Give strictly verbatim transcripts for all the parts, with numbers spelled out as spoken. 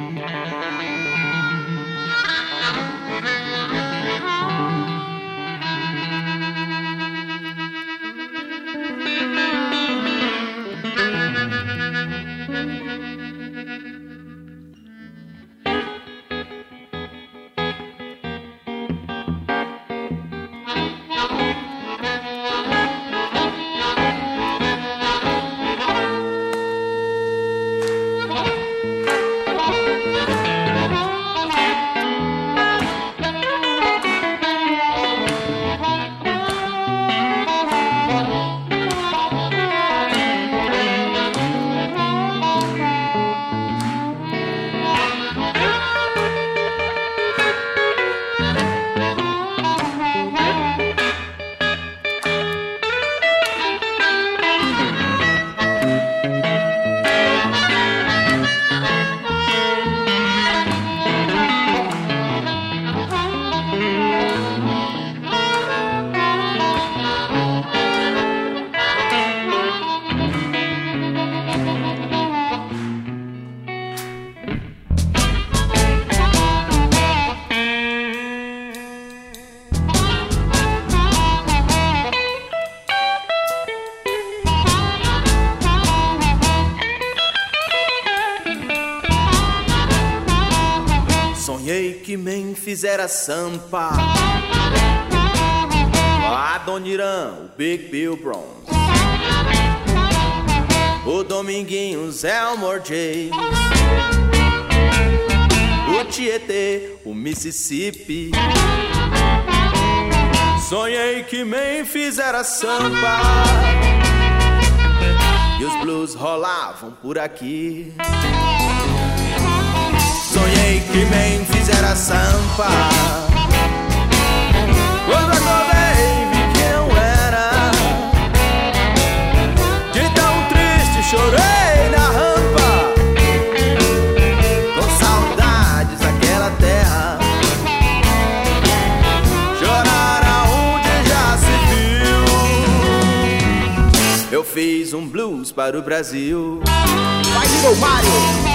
Sonhei que Memphis era Sampa, Adoniran, o Big Bill Bronze, o Dominguinhos, Elmore James, o Tietê, o Mississippi. Sonhei que Memphis era Sampa e os blues rolavam por aqui. Sonhei que Memphis era Sampa, quando acordei vi que eu era. De tão triste chorei na rampa, com saudades daquela terra. Chorar aonde já se viu. Eu fiz um blues para o Brasil. Vai, Little Mário!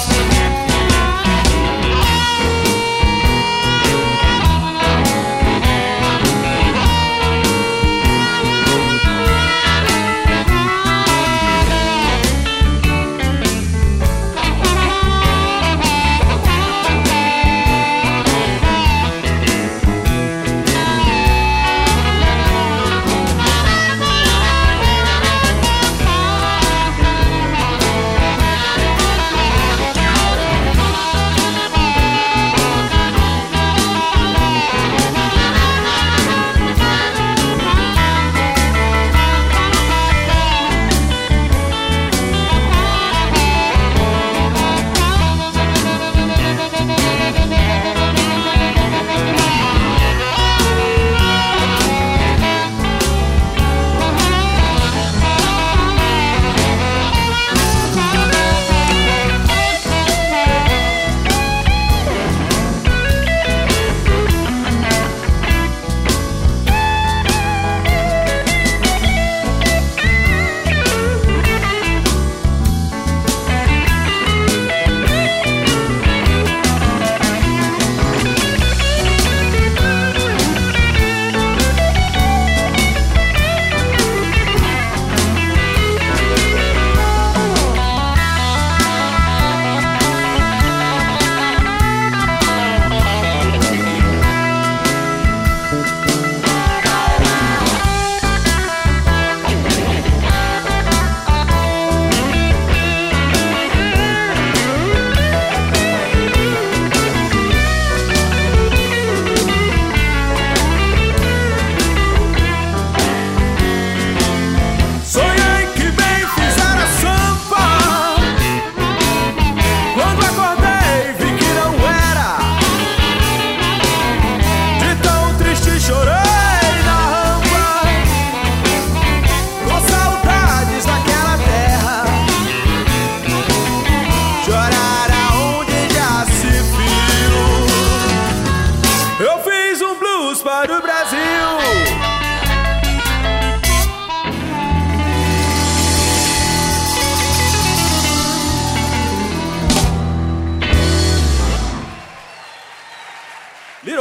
Para o Brasil.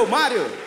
Little Mario.